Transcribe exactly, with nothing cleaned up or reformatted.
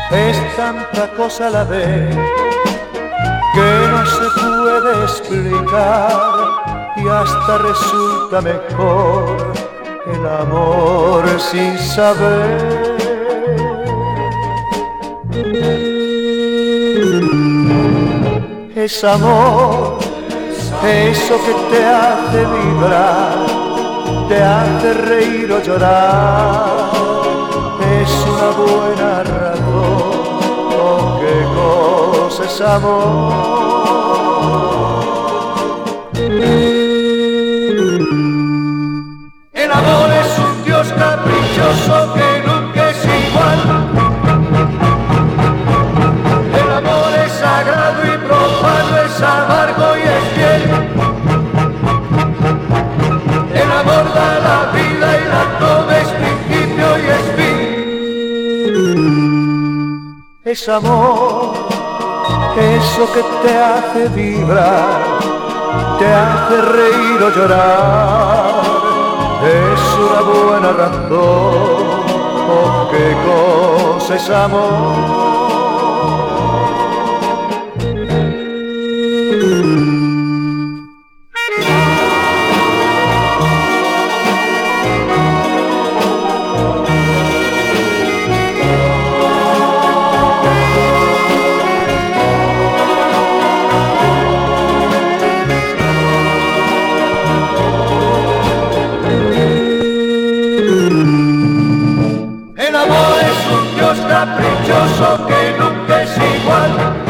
Es tanta cosa a la vez que no se puede explicar y hasta resulta mejor el amor sin saber. Es amor, eso que te hace vibrar, te hace reír o llorar, es una buena razón. Oh, qué cosa es amor. El amor es un Dios caprichoso que nunca es igual. El amor es sagrado y profano, es amargo y es fiel. El amor da la vida y la toma, es principio y es fin. Es amor, eso que te hace vibrar, te hace reír o llorar, es una buena razón. Oh, qué cosa es amor. El amor es un Dios caprichoso que nunca es igual.